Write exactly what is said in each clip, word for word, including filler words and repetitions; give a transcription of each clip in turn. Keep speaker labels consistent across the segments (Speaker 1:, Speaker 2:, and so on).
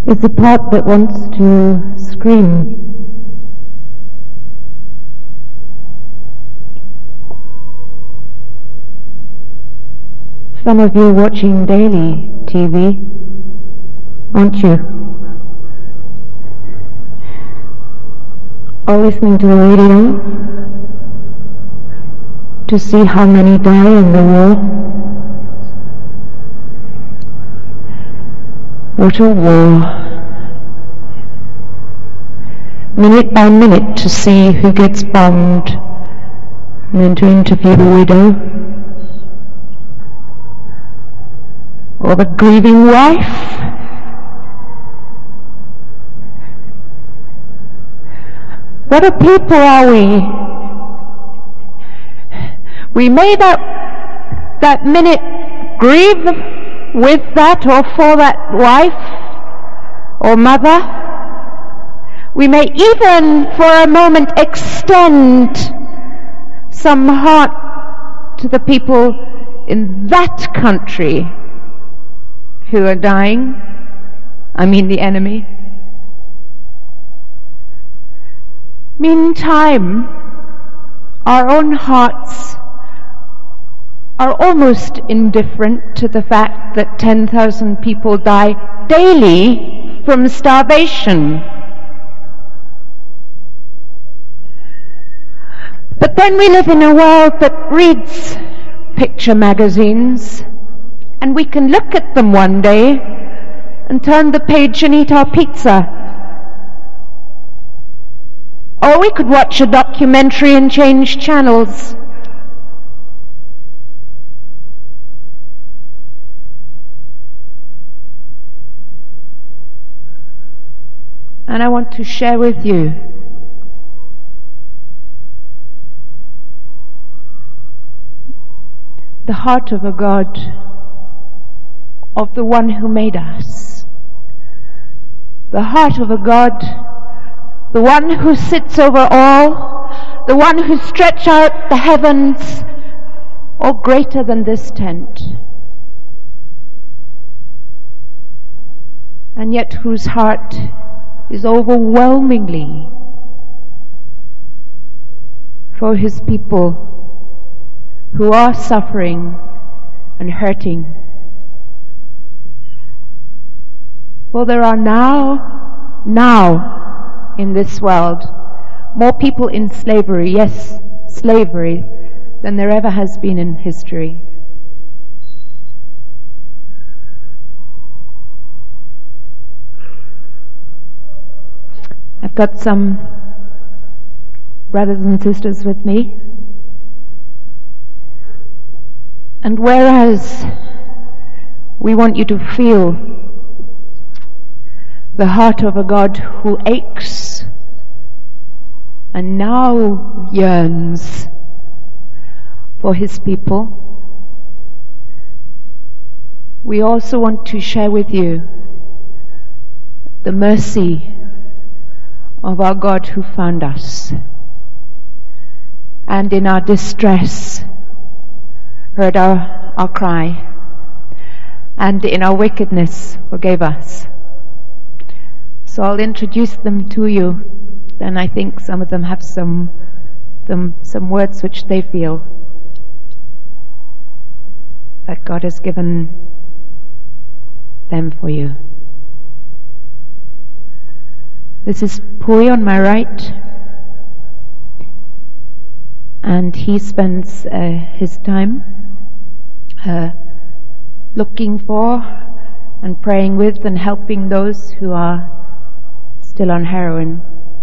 Speaker 1: is the part that wants to scream. Some of you are watching daily T V, aren't you? Or listening to the radio to see how many die in the war. What a war. Minute by minute to see who gets bombed, and then to interview the widow, or the grieving wife. What a people are we? We may that, that minute grieve with that or for that wife or mother. We may even for a moment extend some heart to the people in that country who are dying. I mean the enemy. Meantime, our own hearts are almost indifferent to the fact that ten thousand people die daily from starvation. But then we live in a world that reads picture magazines, and we can look at them one day and turn the page and eat our pizza. Or we could watch a documentary and change channels. And I want to share with you the heart of a God, of the one who made us. The heart of a God, the one who sits over all, the one who stretched out the heavens, all greater than this tent, and yet whose heart is overwhelmingly for his people who are suffering and hurting. For there are now, now in this world, more people in slavery, yes, slavery, than there ever has been in history. I've got some brothers and sisters with me. And whereas we want you to feel the heart of a God who aches and now yearns for his people, we also want to share with you the mercy of our God who found us, and in our distress heard our, our cry, and in our wickedness forgave us. So I'll introduce them to you, and I think some of them have some, them, some words which they feel that God has given them for you. This is Pui on my right, and he spends uh, his time uh, looking for and praying with and helping those who are still on heroin.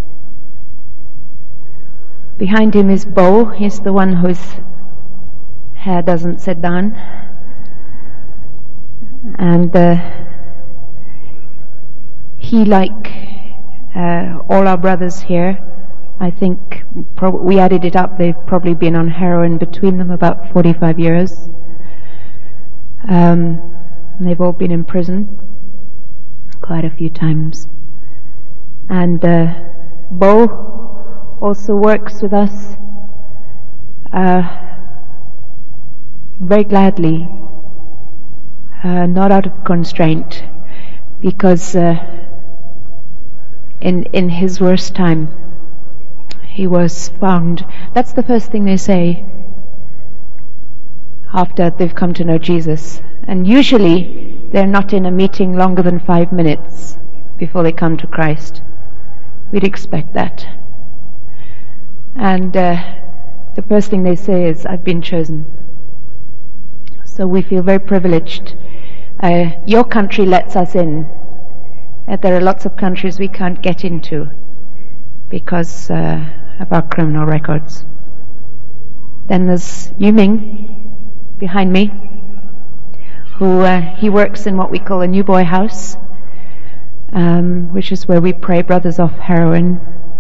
Speaker 1: Behind him is Bo. He's the one whose hair doesn't sit down, and uh, he, like Uh, all our brothers here, I think prob- we added it up, they've probably been on heroin between them about forty-five years. Um, they've all been in prison quite a few times. And uh, Bo also works with us uh, very gladly, uh, not out of constraint, because uh, in, in his worst time, he was found. That's the first thing they say after they've come to know Jesus. And usually they're not in a meeting longer than five minutes before they come to Christ. We'd expect that. And uh, the first thing they say is, I've been chosen. So we feel very privileged. Uh, your country lets us in. Uh, there are lots of countries we can't get into because uh, of our criminal records. Then there's Yuming behind me, who uh, he works in what we call a New Boy House, um, which is where we pray brothers off heroin.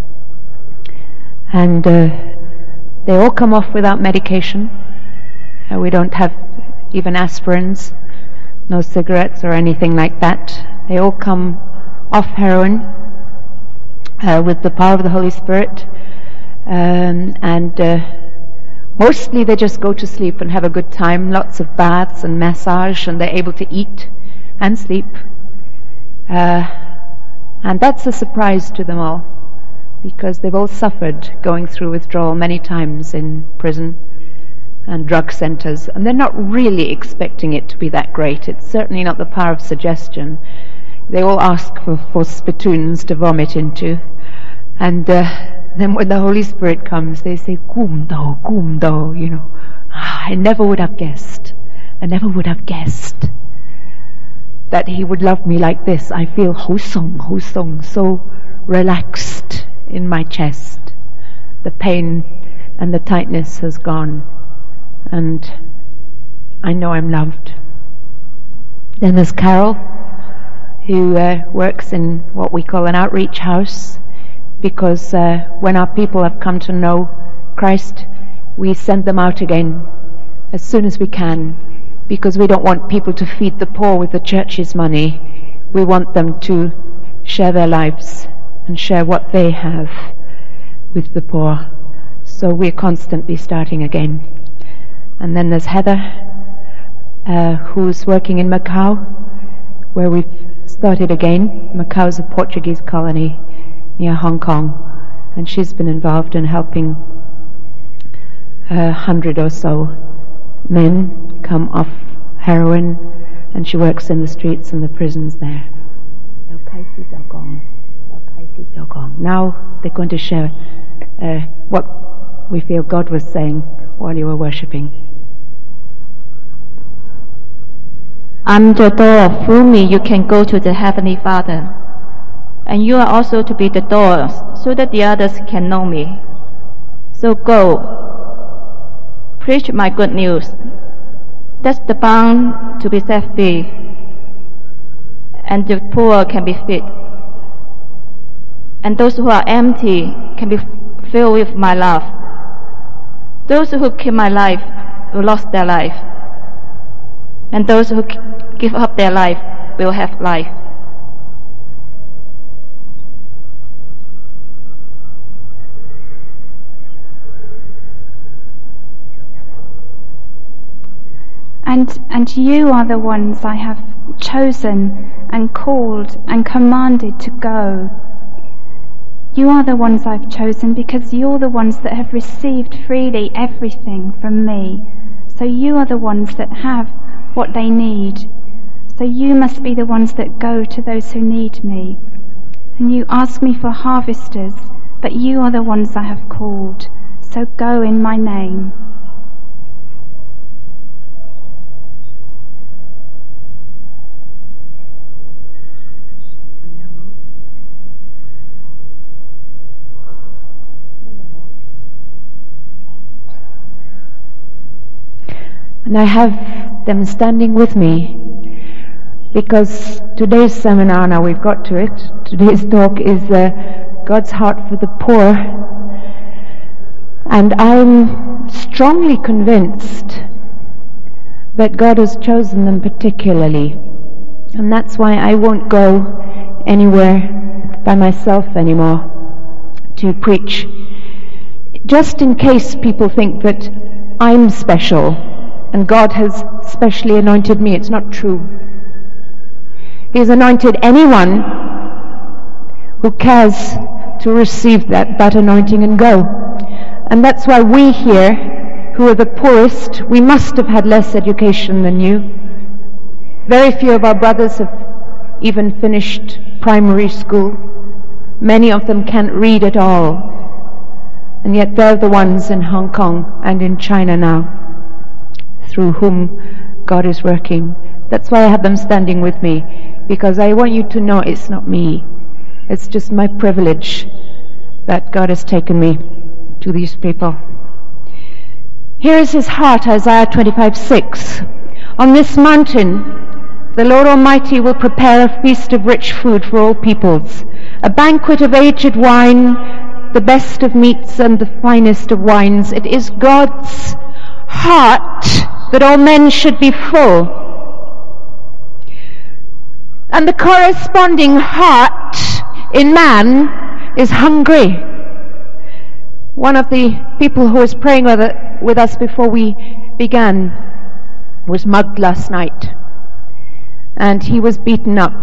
Speaker 1: And uh, they all come off without medication. Uh, we don't have even aspirins, no cigarettes or anything like that. They all come off heroin uh, with the power of the Holy Spirit, um, and uh, mostly they just go to sleep and have a good time, lots of baths and massage, and they're able to eat and sleep. Uh, and that's a surprise to them all, because they've all suffered going through withdrawal many times in prison and drug centers, and they're not really expecting it to be that great. It's certainly not the power of suggestion. They all ask for, for spittoons to vomit into, and uh, then when the Holy Spirit comes, they say, Kumdo, Kumdo, you know. Ah, I never would have guessed, I never would have guessed that he would love me like this. I feel hosong, hosong, so relaxed in my chest. The pain and the tightness has gone, and I know I'm loved. Then there's Carol, who uh, works in what we call an outreach house, because uh, when our people have come to know Christ, we send them out again as soon as we can, because we don't want people to feed the poor with the church's money. We want them to share their lives and share what they have with the poor. So we're constantly starting again. And then there's Heather, uh, who's working in Macau, where we've started again. Macau is a Portuguese colony near Hong Kong, and she's been involved in helping a hundred or so men come off heroin, and she works in the streets and the prisons there. Now they're going to share uh, what we feel God was saying while you were worshipping.
Speaker 2: I'm the door. Through me you can go to the Heavenly Father. And you are also to be the door, so that the others can know me. So go. Preach my good news. That the bound to be set free, and the poor can be fed. And those who are empty can be filled with my love. Those who keep my life will lose their life, and those who give up their life will have life.
Speaker 3: And, and you are the ones I have chosen and called and commanded to go. You are the ones I've chosen because you're the ones that have received freely everything from me. So you are the ones that have what they need. So you must be the ones that go to those who need me. And you ask me for harvesters, but you are the ones I have called. So go in my name.
Speaker 1: And I have them standing with me, because today's seminar, now we've got to it, today's talk is uh, God's heart for the poor. And I'm strongly convinced that God has chosen them particularly. And that's why I won't go anywhere by myself anymore to preach. Just in case people think that I'm special and God has specially anointed me. It's not true. He has anointed anyone who cares to receive that, that anointing and go. And that's why we here, who are the poorest, we must have had less education than you. Very few of our brothers have even finished primary school. Many of them can't read at all. And yet they're the ones in Hong Kong and in China now, through whom God is working. That's why I have them standing with me, because I want you to know it's not me. It's just my privilege that God has taken me to these people. Here is his heart, Isaiah twenty-five six. On this mountain, the Lord Almighty will prepare a feast of rich food for all peoples, a banquet of aged wine, the best of meats and the finest of wines. It is God's heart that all men should be full. And the corresponding heart in man is hungry. One of the people who was praying with, with us before we began was mugged last night. And he was beaten up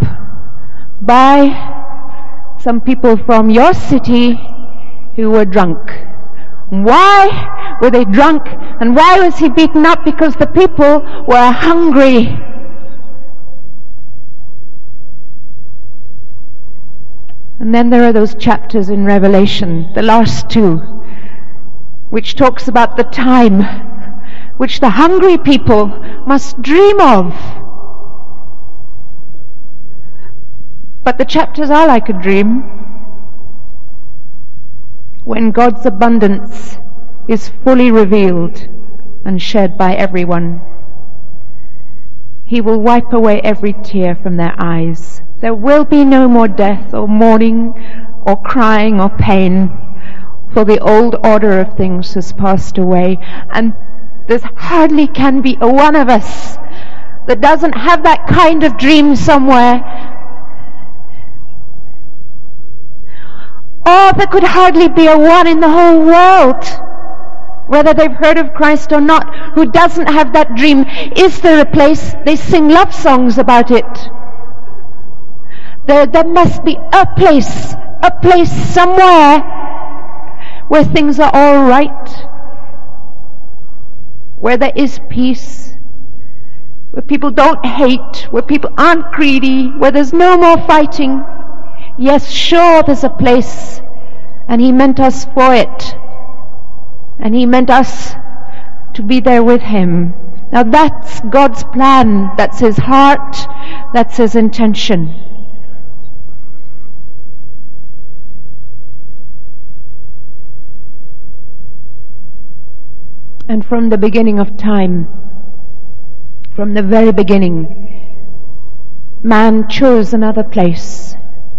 Speaker 1: by some people from your city who were drunk. Why were they drunk? And why was he beaten up? Because the people were hungry. And then there are those chapters in Revelation, the last two, which talks about the time which the hungry people must dream of. But the chapters are like a dream. When God's abundance is fully revealed and shared by everyone, he will wipe away every tear from their eyes. There will be no more death or mourning or crying or pain, for the old order of things has passed away. And there hardly can be a one of us that doesn't have that kind of dream somewhere. Oh, there could hardly be a one in the whole world, whether they've heard of Christ or not, who doesn't have that dream. Is there a place? They sing love songs about it. There, there must be a place, a place somewhere where things are all right, where there is peace, where people don't hate, where people aren't greedy, where there's no more fighting. Yes, sure, there's a place, and he meant us for it, and he meant us to be there with him. Now that's God's plan, that's his heart, that's his intention. And from the beginning of time, from the very beginning, man chose another place.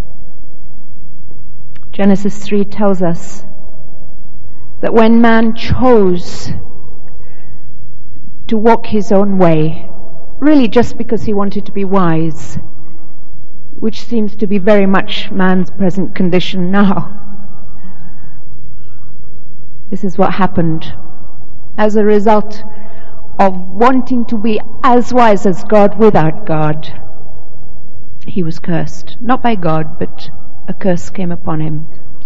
Speaker 1: Genesis three tells us that when man chose to walk his own way, really just because he wanted to be wise, which seems to be very much man's present condition now, this is what happened. As a result of wanting to be as wise as God without God, he was cursed. Not by God, but a curse came upon him.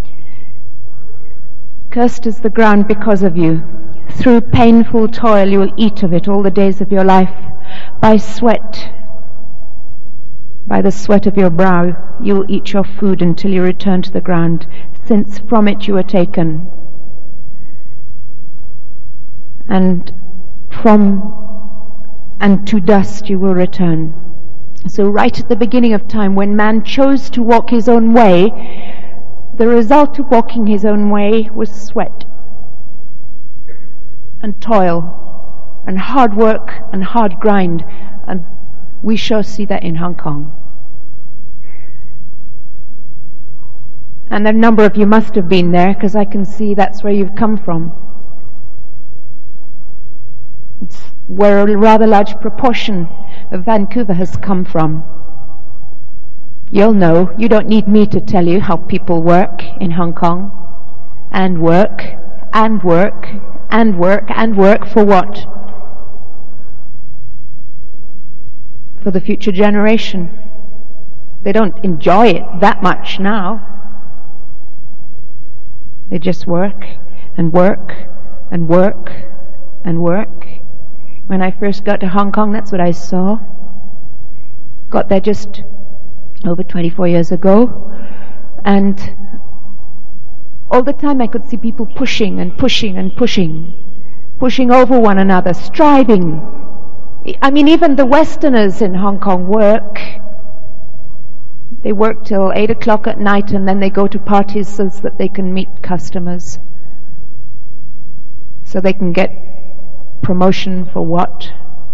Speaker 1: Cursed is the ground because of you. Through painful toil you will eat of it all the days of your life. By sweat, by the sweat of your brow, you will eat your food until you return to the ground, since from it you were taken. And from and to dust you will return. So right at the beginning of time, when man chose to walk his own way, the result of walking his own way was sweat and toil and hard work and hard grind. And we shall see that in Hong Kong. And a number of you must have been there, because I can see that's where you've come from. It's where a rather large proportion of Vancouver has come from. You'll know. You don't need me to tell you how people work in Hong Kong. And work, and work, and work, and work for what? For the future generation. They don't enjoy it that much now. They just work and work and work and work. When I first got to Hong Kong, that's what I saw. Got there just over twenty-four years ago, and all the time I could see people pushing and pushing and pushing, pushing over one another, striving. I mean, even the Westerners in Hong Kong work. They work till eight o'clock at night, and then they go to parties so that they can meet customers, so they can get promotion for what?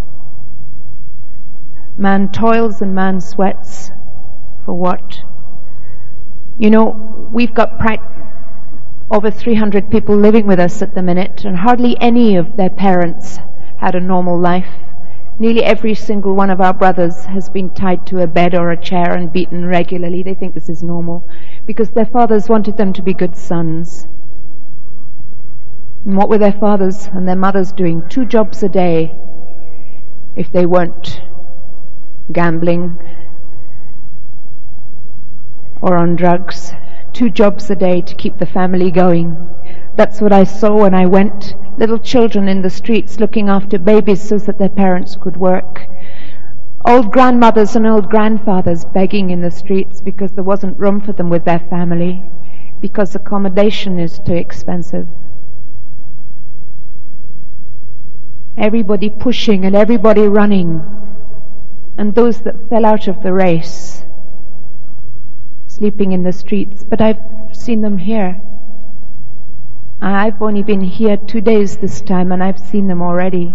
Speaker 1: Man toils and man sweats for what? You know, we've got pra- over three hundred people living with us at the minute, and hardly any of their parents had a normal life. Nearly every single one of our brothers has been tied to a bed or a chair and beaten regularly. They think this is normal because their fathers wanted them to be good sons. And what were their fathers and their mothers doing? Two jobs a day, if they weren't gambling or on drugs. Two jobs a day to keep the family going. That's what I saw when I went. Little children in the streets looking after babies so that their parents could work. Old grandmothers and old grandfathers begging in the streets because there wasn't room for them with their family, because accommodation is too expensive. Everybody pushing and everybody running, and those that fell out of the race sleeping in the streets. But I've seen them here. I've only been here two days this time, and I've seen them already.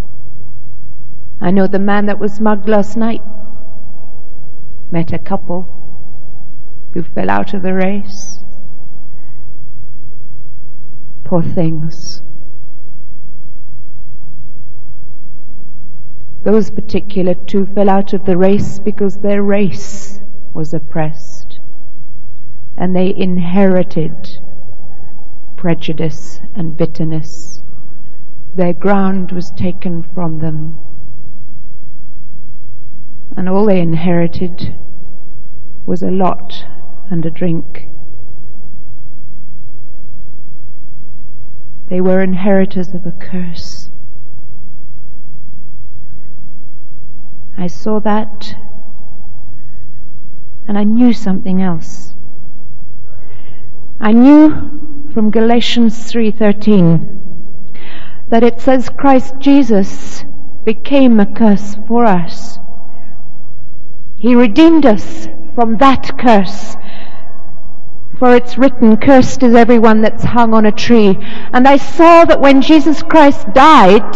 Speaker 1: I know the man that was mugged last night. Met a couple who fell out of the race. Poor things. Those particular two fell out of the race because their race was oppressed, and they inherited prejudice and bitterness. Their ground was taken from them, and all they inherited was a lot and a drink. They were inheritors of a curse. I saw that, and I knew something else. I knew from Galatians three thirteen that it says Christ Jesus became a curse for us. He redeemed us from that curse. For it's written, cursed is everyone that's hung on a tree. And I saw that when Jesus Christ died,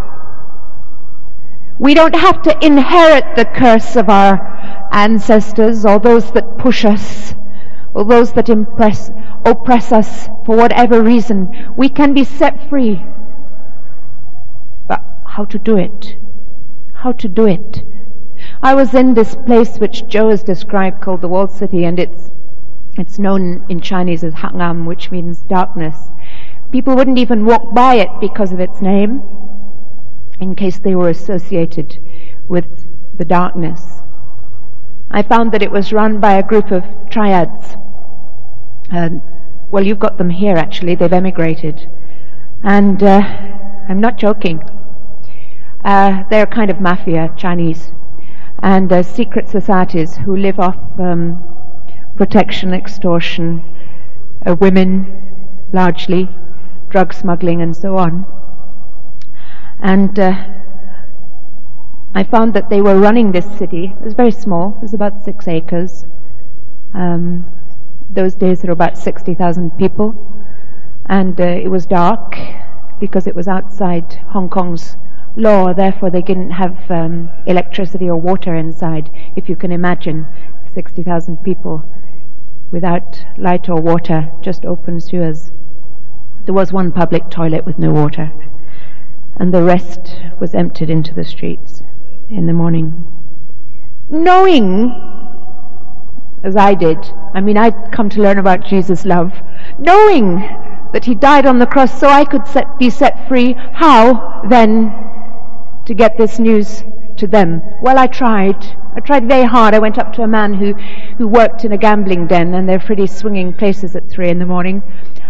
Speaker 1: we don't have to inherit the curse of our ancestors or those that push us or those that impress, oppress us for whatever reason. We can be set free. But how to do it? How to do it? I was in this place which Joe has described called the Walled City, and it's it's known in Chinese as Hangam, which means darkness. People wouldn't even walk by it because of its name, in case they were associated with the darkness. I found that it was run by a group of triads. Uh, well, you've got them here, actually. They've emigrated. And uh, I'm not joking. Uh, they're a kind of mafia, Chinese. And uh, secret societies who live off um, protection, extortion, uh, women, largely, drug smuggling, and so on. And uh, I found that they were running this city. It was very small. It was about six acres. Um, those days there were about sixty thousand people. And uh, it was dark because it was outside Hong Kong's law. Therefore they didn't have um, electricity or water inside. If you can imagine sixty thousand people without light or water, just open sewers. There was one public toilet with no water, and the rest was emptied into the streets in the morning. Knowing, as I did, I mean, I'd come to learn about Jesus' love, knowing that he died on the cross so I could set, be set free. How, then, to get this news to them? Well, I tried. I tried very hard. I went up to a man who, who worked in a gambling den, and they're pretty swinging places at three in the morning.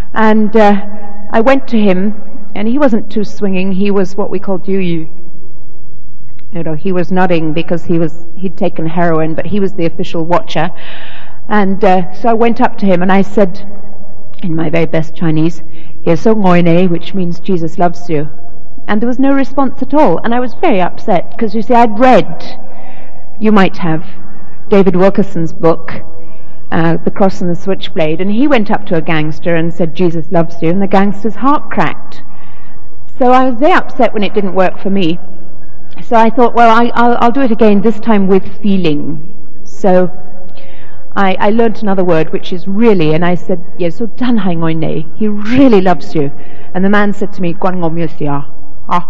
Speaker 1: And uh, I went to him, and he wasn't too swinging. He was what we call Yu-Yu. You know, he was nodding because he was, he'd taken heroin, but he was the official watcher. And uh, so I went up to him and I said, in my very best Chinese, "Yeso ngoi ne," which means Jesus loves you. And there was no response at all. And I was very upset because, you see, I'd read, you might have, David Wilkerson's book, uh, The Cross and the Switchblade, and he went up to a gangster and said, "Jesus loves you," and the gangster's heart cracked. So I was very upset when it didn't work for me. So I thought, well, I, I'll, I'll do it again, this time with feeling. So I, I learnt another word, which is really, and I said, "Yes, so dan hai ngoi ne." He really loves you. And the man said to me, "Guan ngom yu sia." Ah.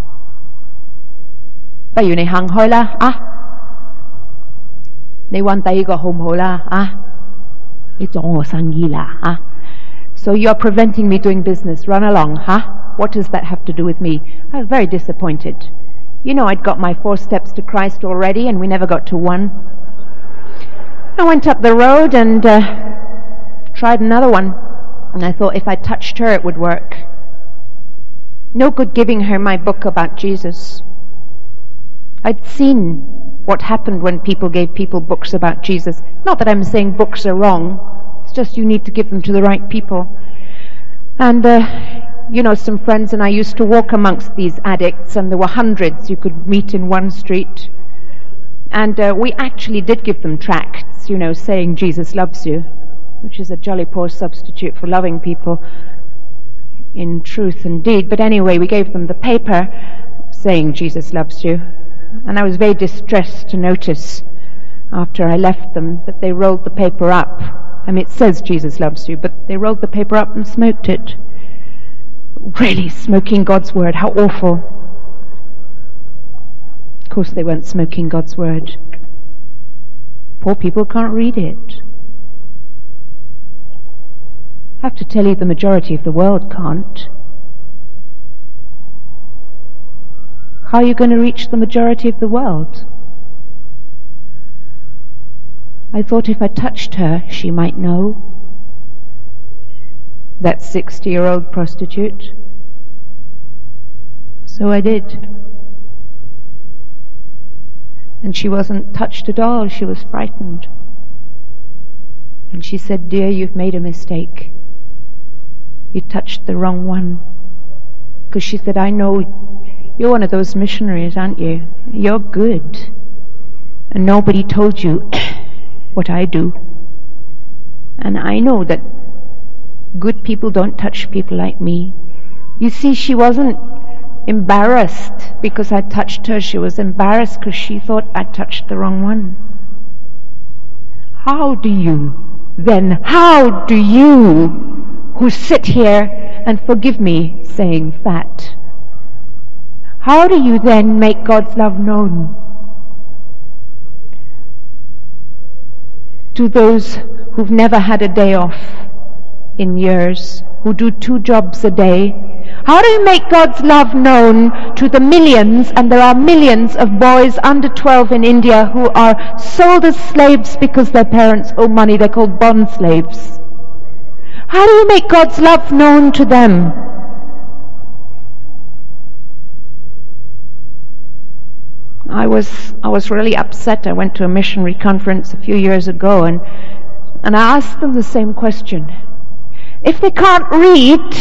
Speaker 1: Ba yu ni hang hoi la, ah. Ni wan tai go home ho la, ah. Ni zong wo san yi la, ah. So you're preventing me doing business. Run along, huh? What does that have to do with me? I was very disappointed. You know, I'd got my four steps to Christ already, and we never got to one. I went up the road and uh, tried another one, and I thought if I touched her it would work. No good giving her my book about Jesus. I'd seen what happened when people gave people books about Jesus. Not that I'm saying books are wrong, it's just you need to give them to the right people. And uh, you know, some friends and I used to walk amongst these addicts, and there were hundreds you could meet in one street. And uh, we actually did give them tracts, you know, saying Jesus loves you, which is a jolly poor substitute for loving people in truth and deed. But anyway, we gave them the paper saying Jesus loves you. And I was very distressed to notice after I left them that they rolled the paper up. I mean, it says Jesus loves you, but they rolled the paper up and smoked it. Really, smoking God's word, how awful. Of course they weren't smoking God's word. Poor people can't read it. I have to tell you, the majority of the world can't. How are you going to reach the majority of the world? I thought if I touched her, she might know. That sixty-year-old prostitute. So I did. And she wasn't touched at all, she was frightened. And she said, "Dear, you've made a mistake. You touched the wrong one." Because she said, "I know you're one of those missionaries, aren't you? You're good. And nobody told you what I do. And I know that good people don't touch people like me." You see, she wasn't embarrassed because I touched her. She was embarrassed because she thought I touched the wrong one. How do you, then, how do you, who sit here, and forgive me saying fat, how do you then make God's love known to those who've never had a day off in years, who do two jobs a day? How do you make God's love known to the millions, and there are millions of boys under twelve in India who are sold as slaves because their parents owe money? They're called bond slaves. How do you make God's love known to them? I was I was really upset. I went to a missionary conference a few years ago, and and I asked them the same question. If they can't read,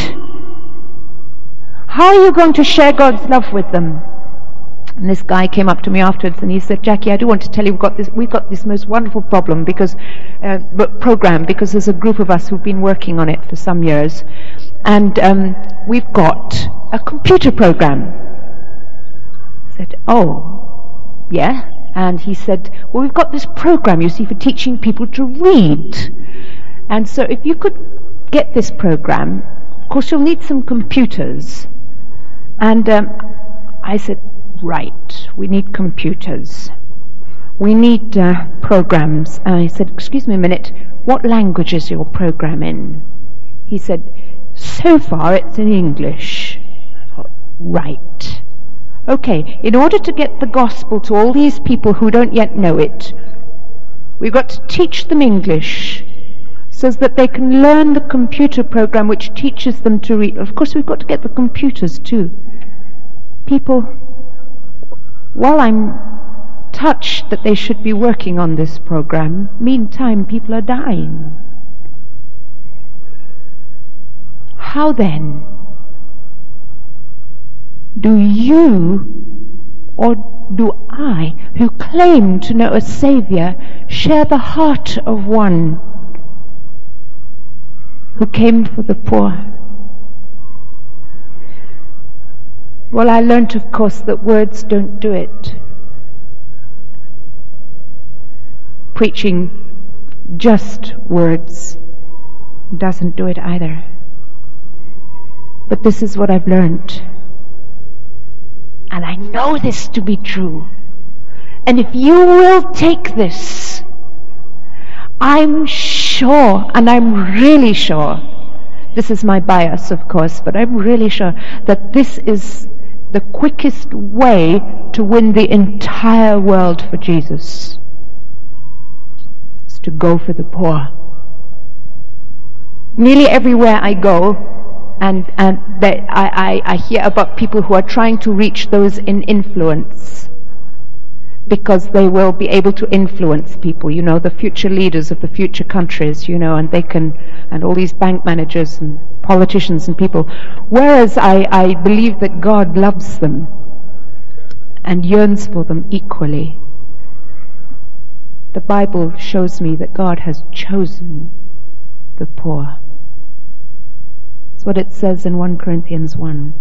Speaker 1: how are you going to share God's love with them? And this guy came up to me afterwards and he said, "Jackie, I do want to tell you we've got this we've got this most wonderful problem because uh, program because there's a group of us who've been working on it for some years, and um, we've got a computer program." I said, "Oh, yeah?" And he said, "Well, we've got this program, you see, for teaching people to read. And so if you could get this program, of course you'll need some computers." And um, I said, "Right, we need computers. We need uh, programs." And I said, "Excuse me a minute, what language is your program in?" He said, "So far it's in English." I thought, right. Okay, in order to get the gospel to all these people who don't yet know it, we've got to teach them English so that they can learn the computer program which teaches them to read. Of course, we've got to get the computers too. People, while I'm touched that they should be working on this program, meantime people are dying. How then do you, or do I, who claim to know a Saviour, share the heart of one who came for the poor? Well, I learnt, of course, that words don't do it. Preaching just words doesn't do it either. But this is what I've learnt. And I know this to be true. And if you will take this, I'm sure, and I'm really sure, this is my bias, of course, but I'm really sure that this is the quickest way to win the entire world for Jesus. It's to go for the poor. Nearly everywhere I go, and, and they, I, I, I hear about people who are trying to reach those in influence, because they will be able to influence people, you know, the future leaders of the future countries, you know, and they can, and all these bank managers and politicians and people. Whereas I, I believe that God loves them and yearns for them equally. The Bible shows me that God has chosen the poor. That's what it says in First Corinthians one.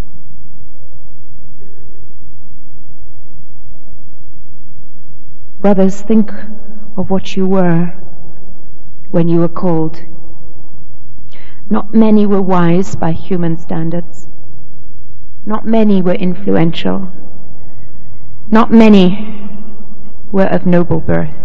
Speaker 1: Brothers, think of what you were when you were called. Not many were wise by human standards. Not many were influential. Not many were of noble birth.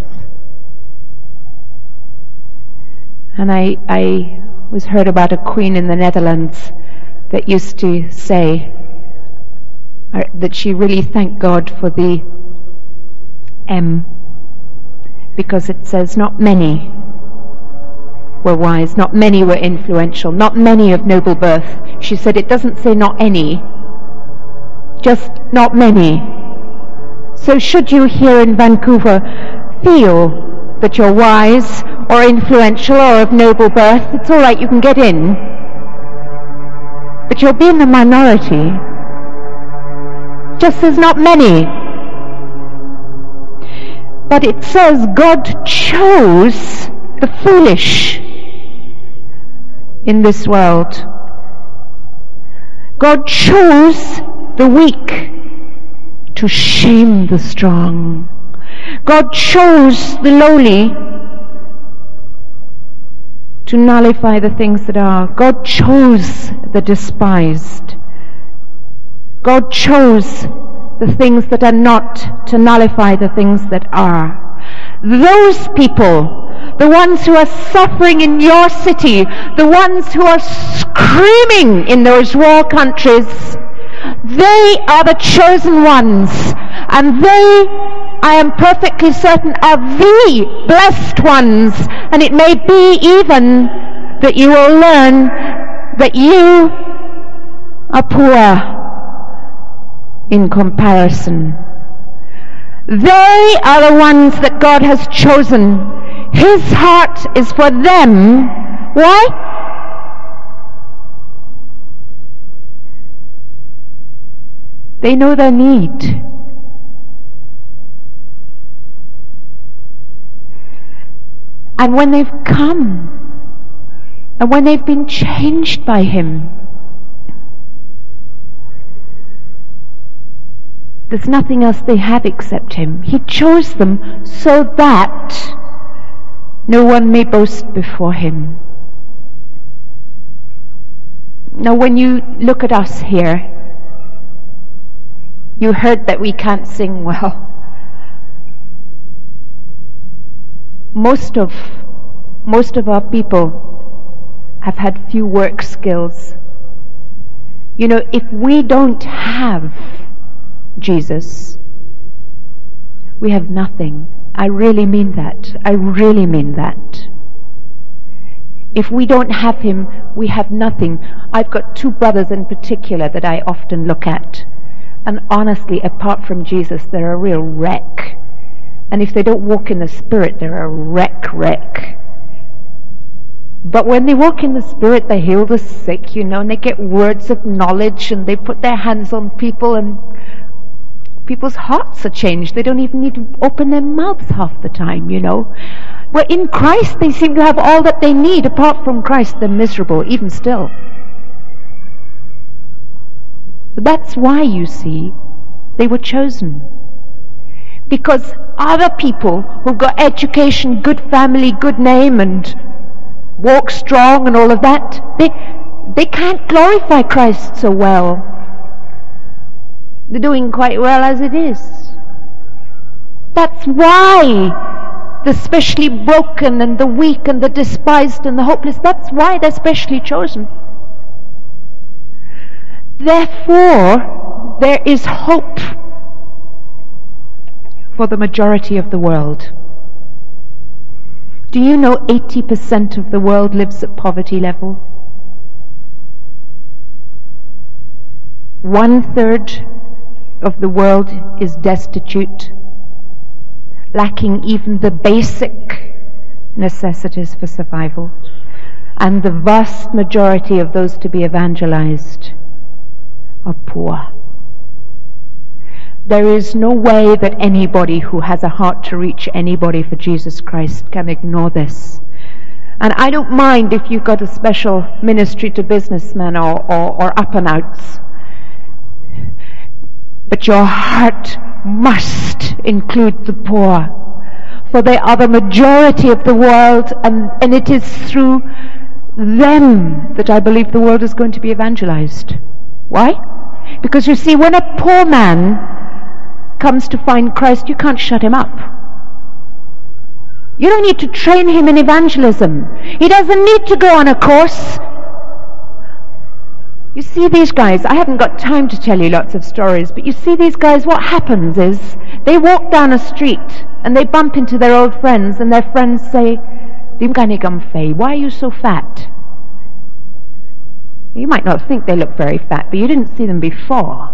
Speaker 1: And I, I was heard about a queen in the Netherlands that used to say uh, that she really thanked God for the M, because it says not many were wise, not many were influential, not many of noble birth. She said it doesn't say not any, just not many. So should you here in Vancouver feel that you're wise or influential or of noble birth, it's all right, you can get in, but you'll be in the minority. Just as not many. But it says God chose the foolish in this world. God chose the weak to shame the strong. God chose the lowly to nullify the things that are. God chose the despised. God chose the things that are not to nullify the things that are. Those people, the ones who are suffering in your city, the ones who are screaming in those war countries, they are the chosen ones, and they, I am perfectly certain, are the blessed ones. And it may be even that you will learn that you are poor in comparison. They are the ones that God has chosen. His heart is for them. Why? They know their need. And when they've come, and when they've been changed by Him, there's nothing else they have except Him. He chose them so that no one may boast before Him. Now, when you look at us here, you heard that we can't sing well. Most of, most of our people have had few work skills. You know, if we don't have Jesus, we have nothing. I really mean that. I really mean that. If we don't have him, we have nothing. I've got two brothers in particular that I often look at. And honestly, apart from Jesus, they're a real wreck. And if they don't walk in the Spirit, they're a wreck, wreck. But when they walk in the Spirit, they heal the sick, you know, and they get words of knowledge, and they put their hands on people, and people's hearts are changed. They don't even need to open their mouths half the time, you know. Well, in Christ, they seem to have all that they need. Apart from Christ, they're miserable, even still. But that's why, you see, they were chosen. Because other people who've got education, good family, good name, and walk strong and all of that, they, they can't glorify Christ so well. They're doing quite well as it is. That's why the specially broken and the weak and the despised and the hopeless, that's why they're specially chosen. Therefore, there is hope for the majority of the world. Do you know eighty percent of the world lives at poverty level? One third of the world is destitute, lacking even the basic necessities for survival. And the vast majority of those to be evangelized are poor. There is no way that anybody who has a heart to reach anybody for Jesus Christ can ignore this. And I don't mind if you've got a special ministry to businessmen or, or, or up and outs. But your heart must include the poor. For they are the majority of the world, and, and it is through them that I believe the world is going to be evangelized. Why? Because you see, when a poor man comes to find Christ, you can't shut him up. You don't need to train him in evangelism. He doesn't need to go on a course. You see these guys, I haven't got time to tell you lots of stories, but you see these guys, what happens is they walk down a street and they bump into their old friends, and their friends say, why are you so fat? You might not think they look very fat, but you didn't see them before.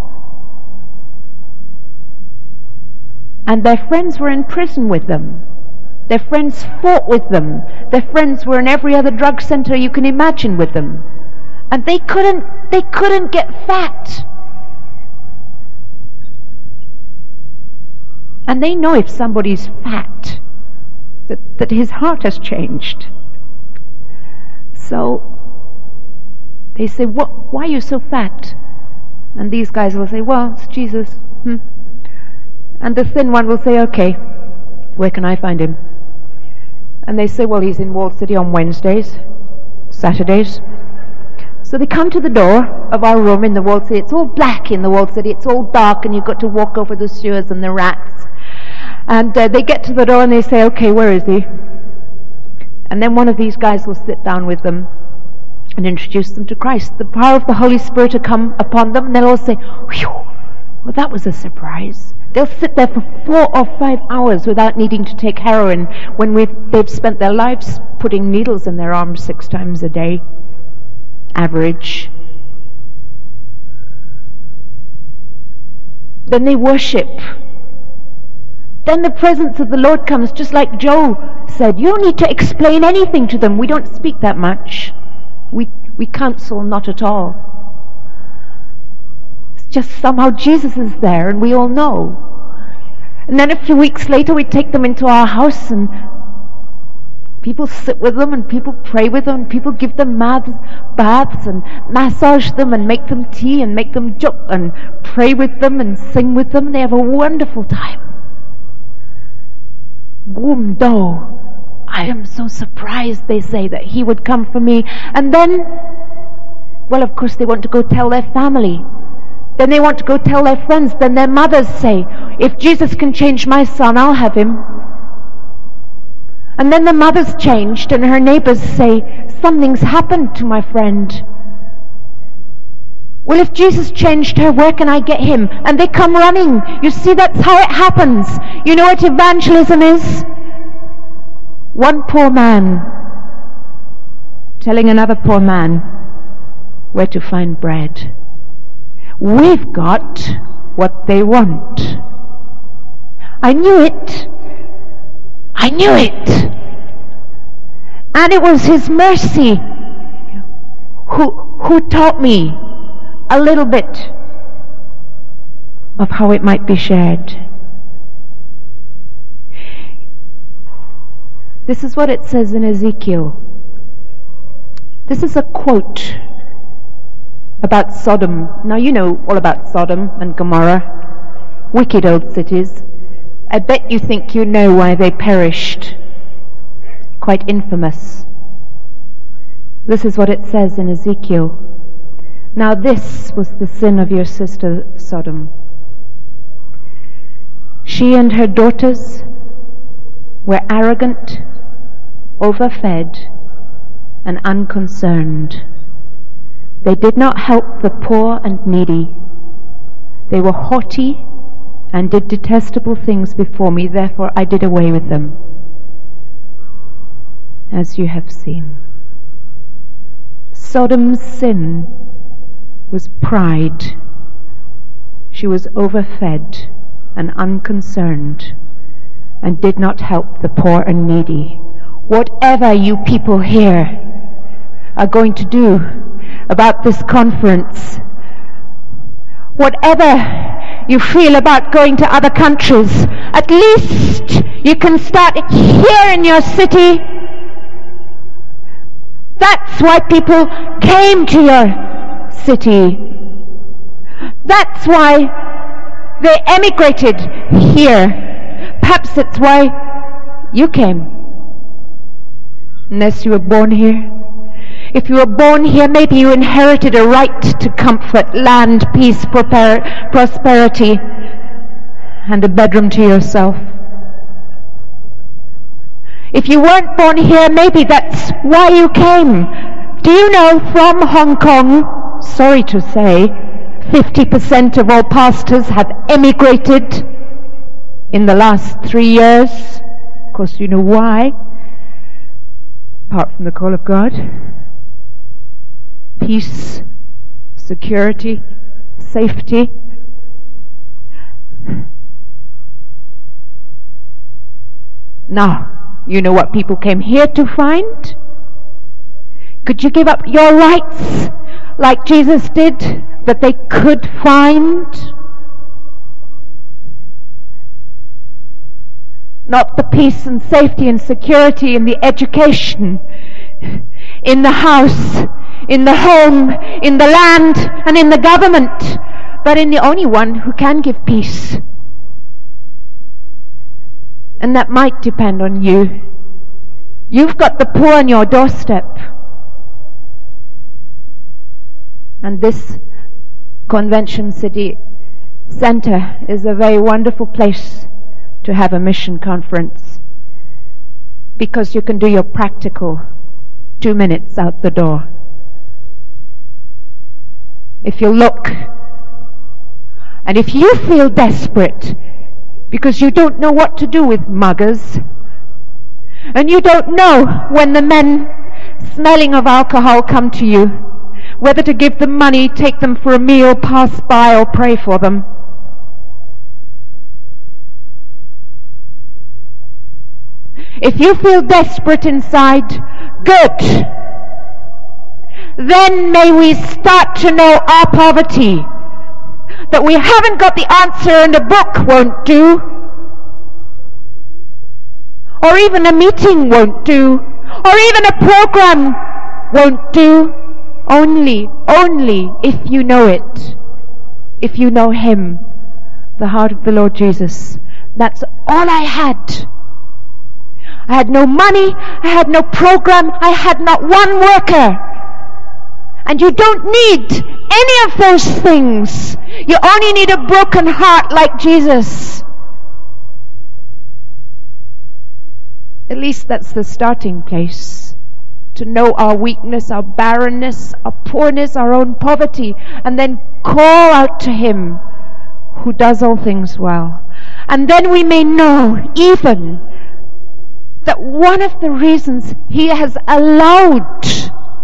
Speaker 1: And their friends were in prison with them. Their friends fought with them. Their friends were in every other drug center you can imagine with them. And they couldn't, they couldn't get fat. And they know if somebody's fat, that, that his heart has changed. So they say, what, why are you so fat? And these guys will say, well, it's Jesus. Hmm. And the thin one will say, okay, where can I find him? And they say, well, he's in Walled City on Wednesdays, Saturdays. So they come to the door of our room in the Walled City. It's all black in the Walled City. It's all dark, and you've got to walk over the sewers and the rats. And uh, they get to the door and they say, okay, where is he? And then one of these guys will sit down with them and introduce them to Christ. The power of the Holy Spirit will come upon them, and they'll all say, whew, well, that was a surprise. They'll sit there for four or five hours without needing to take heroin when we've, they've spent their lives putting needles in their arms six times a day. Average. Then they worship. Then the presence of the Lord comes, just like Joe said. You don't need to explain anything to them. We don't speak that much. We, we counsel not at all. It's just somehow Jesus is there, and we all know. And then a few weeks later we take them into our house, and people sit with them, and people pray with them, and people give them baths and massage them and make them tea and make them joke and pray with them and sing with them. They have a wonderful time. Gumdo, I am so surprised, they say, that he would come for me. And then, well, of course they want to go tell their family. Then they want to go tell their friends. Then their mothers say, if Jesus can change my son, I'll have him. And then the mother's changed, and her neighbors say, something's happened to my friend. Well, if Jesus changed her, where can I get him? And they come running. You see, that's how it happens. You know what evangelism is? One poor man telling another poor man where to find bread. We've got what they want. I knew it. I knew it. And it was His mercy who, who taught me a little bit of how it might be shared. This is what it says in Ezekiel. This is a quote about Sodom. Now you know all about Sodom and Gomorrah, wicked old cities. I bet you think you know why they perished. Quite infamous. This is what it says in Ezekiel. Now this was the sin of your sister Sodom. She and her daughters were arrogant, overfed, and unconcerned. They did not help the poor and needy. They were haughty and did detestable things before me, therefore I did away with them, as you have seen. Sodom's sin was pride. She was overfed and unconcerned and did not help the poor and needy. Whatever you people here are going to do about this conference, whatever you feel about going to other countries, at least you can start it here in your city. That's why people came to your city. That's why they emigrated here. Perhaps it's why you came. Unless you were born here. If you were born here, maybe you inherited a right to comfort, land, peace, prosperity, and a bedroom to yourself. If you weren't born here, maybe that's why you came. Do you know from Hong Kong, sorry to say, fifty percent of all pastors have emigrated in the last three years? Of course, you know why. Apart from the call of God. Peace, security, safety. Now, you know what people came here to find? Could you give up your rights like Jesus did, that they could find? Not the peace and safety and security and the education in the house, in the home, in the land, and in the government, but in the only one who can give peace. And that might depend on you. You've got the poor on your doorstep. And this Convention City Center is a very wonderful place to have a mission conference, because you can do your practical two minutes out the door. If you look, and if you feel desperate because you don't know what to do with muggers, and you don't know when the men smelling of alcohol come to you, whether to give them money, take them for a meal, pass by, or pray for them, if you feel desperate inside, good. Then may we start to know our poverty. That we haven't got the answer and a book won't do. Or even a meeting won't do. Or even a program won't do. Only, only if you know it. If you know Him, the heart of the Lord Jesus. That's all I had. I had no money, I had no program, I had not one worker. And you don't need any of those things. You only need a broken heart like Jesus. At least that's the starting place. To know our weakness, our barrenness, our poorness, our own poverty, and then call out to Him who does all things well. And then we may know even that one of the reasons He has allowed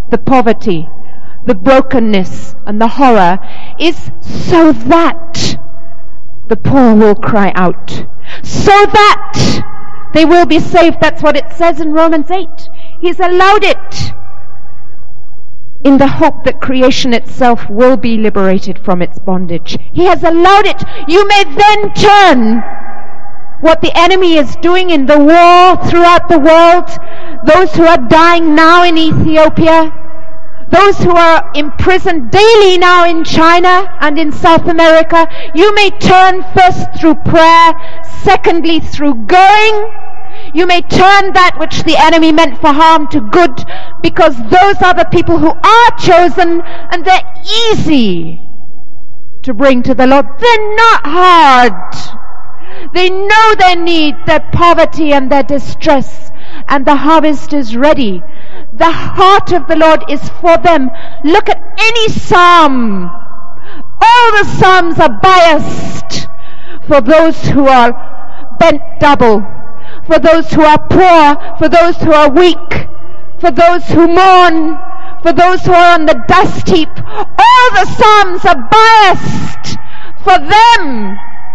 Speaker 1: the poverty, the brokenness, and the horror is so that the poor will cry out, so that they will be saved. That's what it says in Romans eight. He's allowed it in the hope that creation itself will be liberated from its bondage. He has allowed it. You may then turn what the enemy is doing in the war throughout the world, those who are dying now in Ethiopia, those who are imprisoned daily now in China and in South America, you may turn first through prayer, secondly through going. You may turn that which the enemy meant for harm to good, because those are the people who are chosen, and they're easy to bring to the Lord. They're not hard. They know their need, their poverty and their distress, and the harvest is ready. The heart of the Lord is for them. Look at any psalm. All the psalms are biased for those who are bent double, for those who are poor, for those who are weak, for those who mourn, for those who are on the dust heap. All the psalms are biased for them.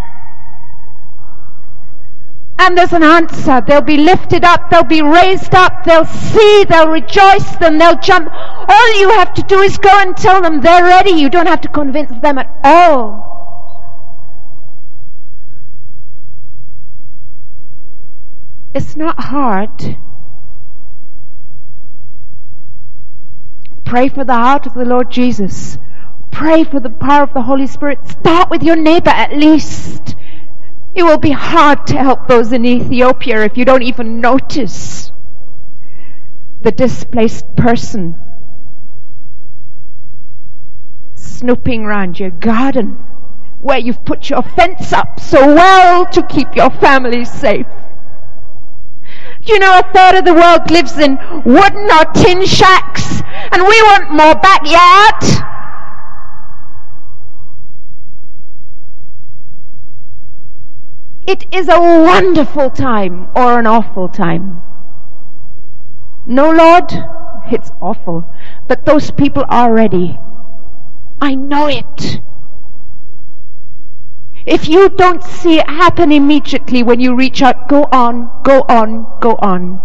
Speaker 1: And there's an answer. They'll be lifted up, they'll be raised up, they'll see, they'll rejoice, then they'll jump. All you have to do is go and tell them they're ready. You don't have to convince them at all. It's not hard. Pray for the heart of the Lord Jesus. Pray for the power of the Holy Spirit. Start with your neighbor at least. It will be hard to help those in Ethiopia if you don't even notice the displaced person snooping around your garden where you've put your fence up so well to keep your family safe. Do you know a third of the world lives in wooden or tin shacks, and we want more backyard? It is a wonderful time or an awful time. No, Lord, it's awful. But those people are ready. I know it. If you don't see it happen immediately when you reach out, go on, go on, go on.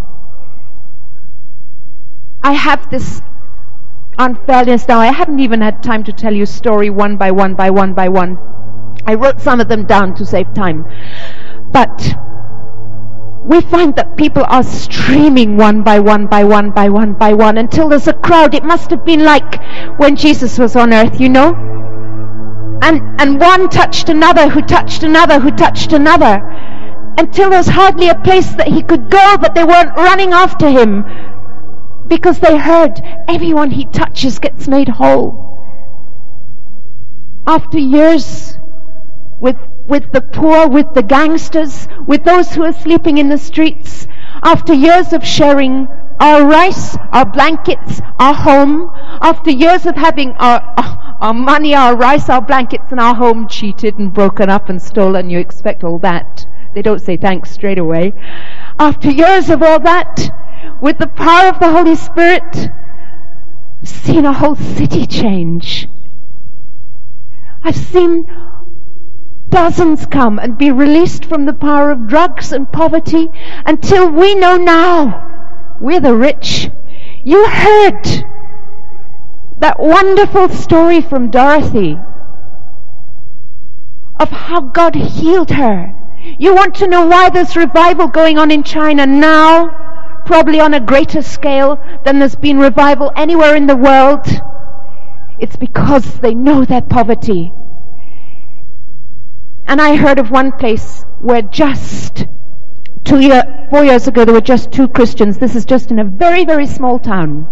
Speaker 1: I have this unfairness now. I haven't even had time to tell you story one by one by one by one. I wrote some of them down to save time. But we find that people are streaming one by one by one by one by one until there's a crowd. It must have been like when Jesus was on earth, you know? And, and one touched another, who touched another, who touched another, until there's hardly a place that he could go that they weren't running after him, because they heard everyone he touches gets made whole. After years with with the poor, with the gangsters, with those who are sleeping in the streets, after years of sharing our rice, our blankets, our home, after years of having our, our money, our rice, our blankets, and our home cheated and broken up and stolen, you expect all that. They don't say thanks straight away. After years of all that, with the power of the Holy Spirit, I've seen a whole city change. I've seen dozens come and be released from the power of drugs and poverty, until we know now we're the rich. You heard that wonderful story from Dorothy of how God healed her. You want to know why there's revival going on in China now, probably on a greater scale than there's been revival anywhere in the world? It's because they know their poverty. And I heard of one place where just two year, four years ago there were just two Christians. This is just in a very, very small town.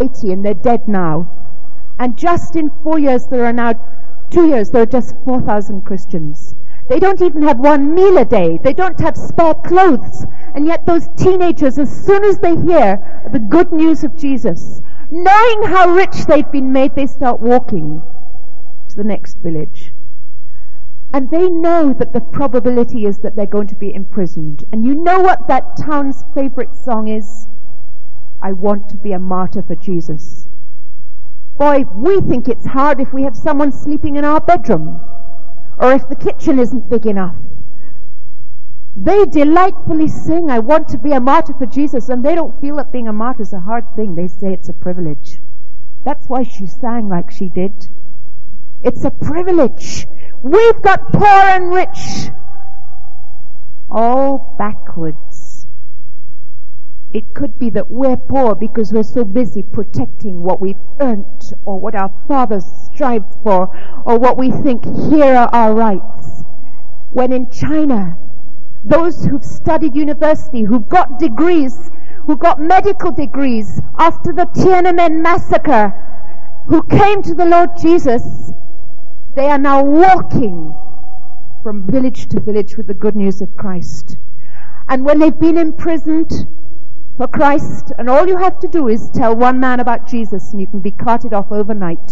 Speaker 1: eighty and they're dead now. And just in four years, there are now, two years, there are just four thousand Christians. They don't even have one meal a day. They don't have spare clothes. And yet those teenagers, as soon as they hear the good news of Jesus, knowing how rich they've been made, they start walking to the next village. And they know that the probability is that they're going to be imprisoned. And you know what that town's favorite song is? I want to be a martyr for Jesus. Boy, we think it's hard if we have someone sleeping in our bedroom, or if the kitchen isn't big enough. They delightfully sing, I want to be a martyr for Jesus, and they don't feel that being a martyr is a hard thing. They say it's a privilege. That's why she sang like she did. It's a privilege. We've got poor and rich, all backwards. It could be that we're poor because we're so busy protecting what we've earned, or what our fathers strived for, or what we think here are our rights. When in China, those who've studied university, who've got degrees, who got medical degrees after the Tiananmen massacre, who came to the Lord Jesus, they are now walking from village to village with the good news of Christ. And when they've been imprisoned for Christ, and all you have to do is tell one man about Jesus and you can be carted off overnight.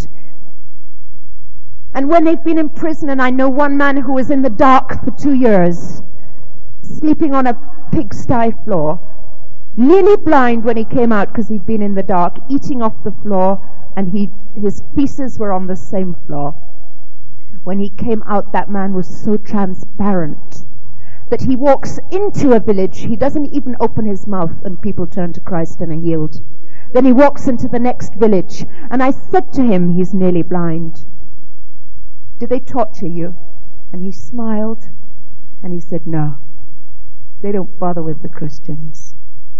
Speaker 1: And when they've been in prison, and I know one man who was in the dark for two years, sleeping on a pigsty floor, nearly blind when he came out because he'd been in the dark, eating off the floor, and he his feces were on the same floor. When he came out, that man was so transparent that he walks into a village, he doesn't even open his mouth, and people turn to Christ and are healed. Then he walks into the next village, and I said to him, he's nearly blind, do they torture you? And he smiled, and he said, no, they don't bother with the Christians.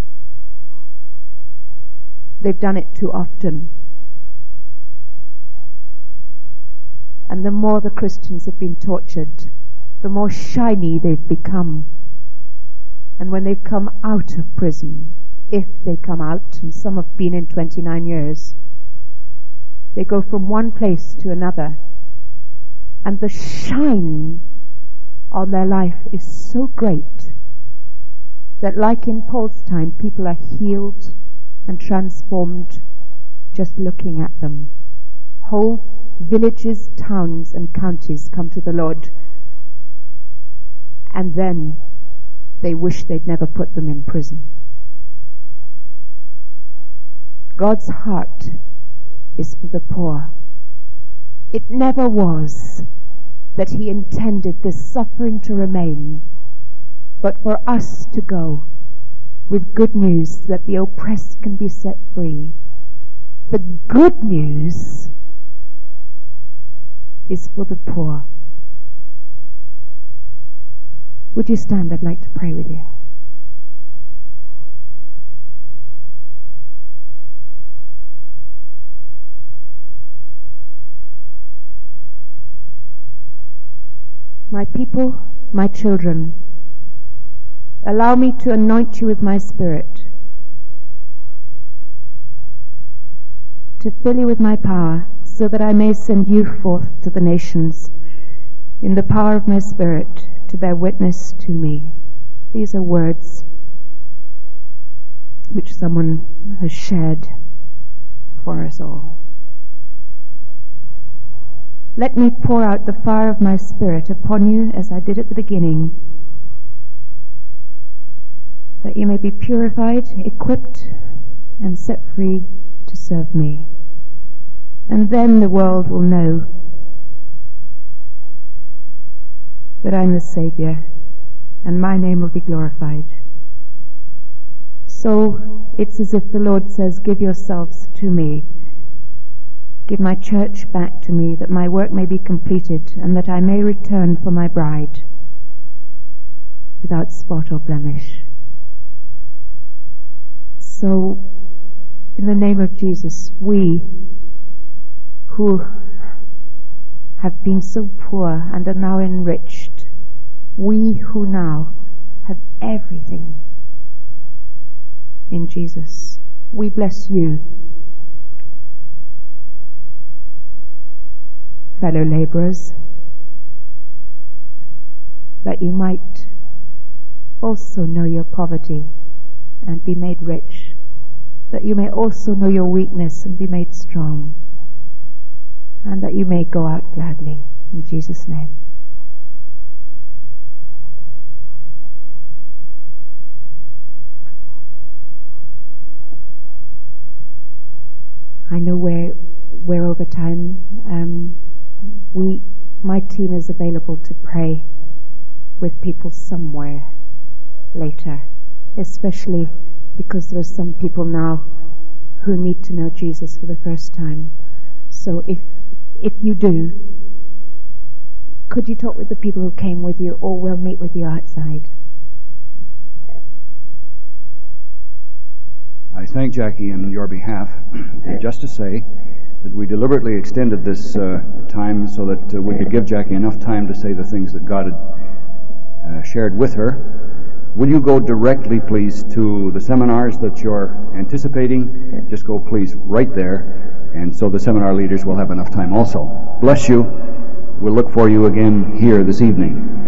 Speaker 1: They've done it too often. And the more the Christians have been tortured, the more shiny they've become. And when they've come out of prison, if they come out, and some have been in twenty-nine years, they go from one place to another, and the shine on their life is so great that, like in Paul's time, people are healed and transformed just looking at them. Whole villages, towns, and counties come to the Lord, and then they wish they'd never put them in prison. God's heart is for the poor. It never was that He intended this suffering to remain, but for us to go with good news that the oppressed can be set free. The good news is for the poor. Would you stand? I'd like to pray with you. My people, my children, allow me to anoint you with my Spirit, to fill you with my power, so that I may send you forth to the nations in the power of my Spirit to bear witness to me. These are words which someone has shared for us all. Let me pour out the fire of my Spirit upon you as I did at the beginning, that you may be purified, equipped, and set free to serve me. And then the world will know that I'm the Saviour, and my name will be glorified. So it's as if the Lord says, give yourselves to me. Give my church back to me, that my work may be completed, and that I may return for my bride without spot or blemish. So, in the name of Jesus, we who have been so poor and are now enriched, we who now have everything in Jesus, we bless you fellow laborers, that you might also know your poverty and be made rich, that you may also know your weakness and be made strong, and that you may go out gladly. In Jesus' name. I know we're, we're over time. Um, we, my team is available to pray with people somewhere later, especially because there are some people now who need to know Jesus for the first time. So if if you do, could you talk with the people who came with you, or we'll meet with you outside?
Speaker 4: I thank Jackie on your behalf, just to say that we deliberately extended this uh, time so that uh, we could give Jackie enough time to say the things that God had uh, shared with her. Will you go directly, please, to the seminars that you're anticipating? Just go, please, right there, and so the seminar leaders will have enough time also. Bless you. We'll look for you again here this evening.